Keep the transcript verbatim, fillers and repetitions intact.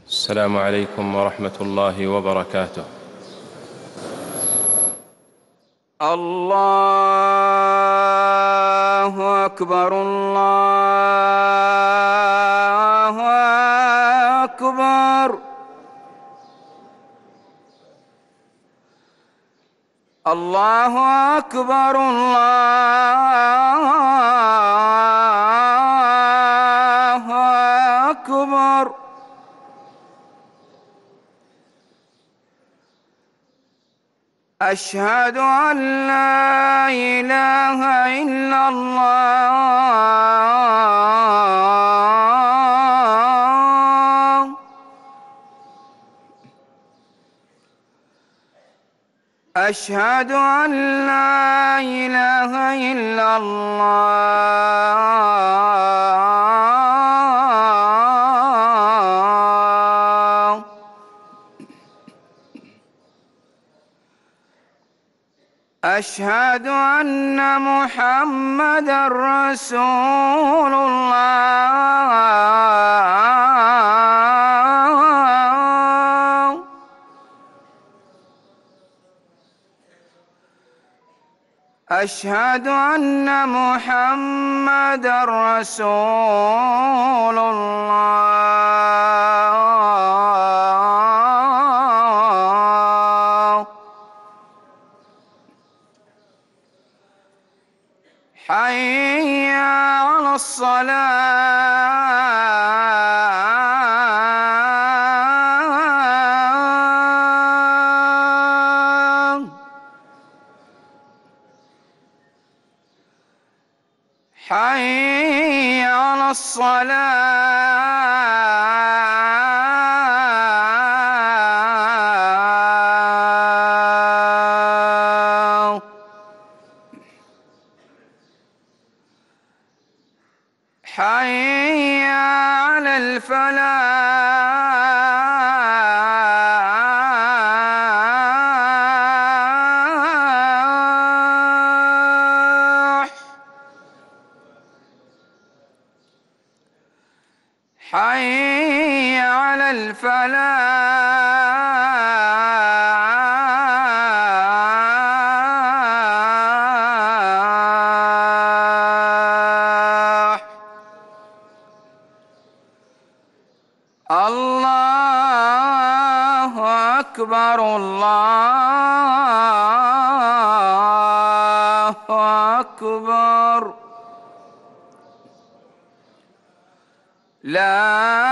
السلام عليكم ورحمة الله وبركاته. الله أكبر الله أكبر الله أكبر الله أكبر أشهد أن لا إله إلا الله أشهد أن لا إله إلا الله أشهد أن محمدًا رسول الله أشهد أن محمدًا رسول الله حي على الصلاة حي على الصلاة حي على الفلاح حي على الفلاح الله أكبر الله أكبر لا